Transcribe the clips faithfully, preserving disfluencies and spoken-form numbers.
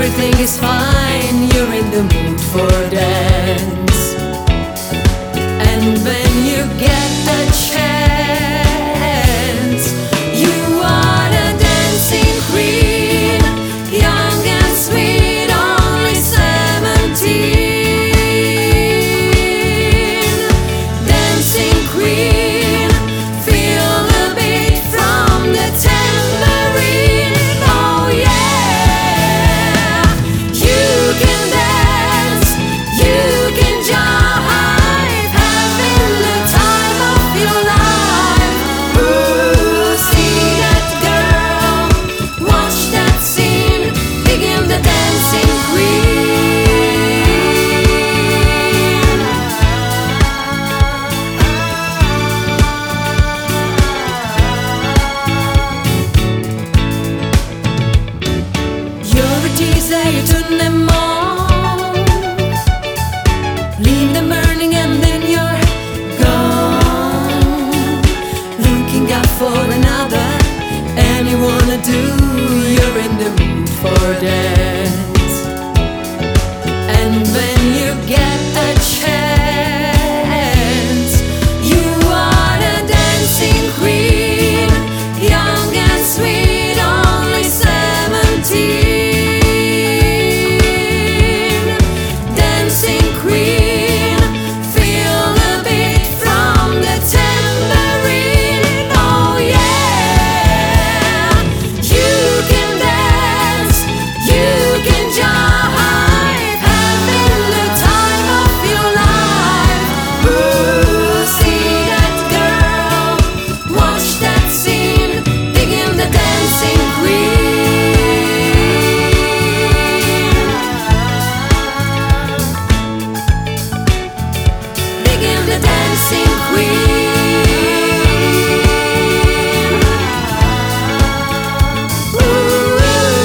everything is fine, you're in the mood for dance. And when you get the chance, you are the dancing queen, young and sweet, only seventeen. Dancing queen, feel the beat from the tambourine. Oh yeah, you can dance, you can jive, having the time of your life. Ooh, see that girl, watch that scene, begin the dancing queen. You're a teaser, you turn them on, leave them burning and then you're gone. Looking out for another, and you wanna do, you're in the mood for dance. And when you get a chance, you are the dancing queen, young and sweet, only seventeen. Dancing queen, feel the beat from the tambourine. Oh yeah, you can dance, you can jive, having the time of your life. Ooh, see that girl, watch that scene, begin the dancing queen. Begin the dancing queen. Ooh,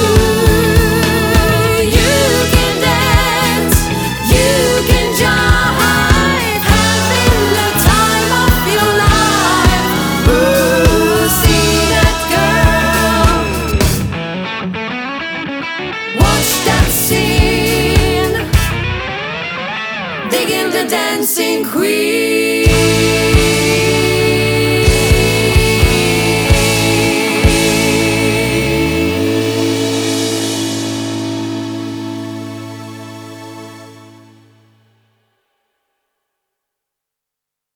you can dance, you can jive, having the time of your life. Ooh, see that girl, watch that scene, begin the dancing queen.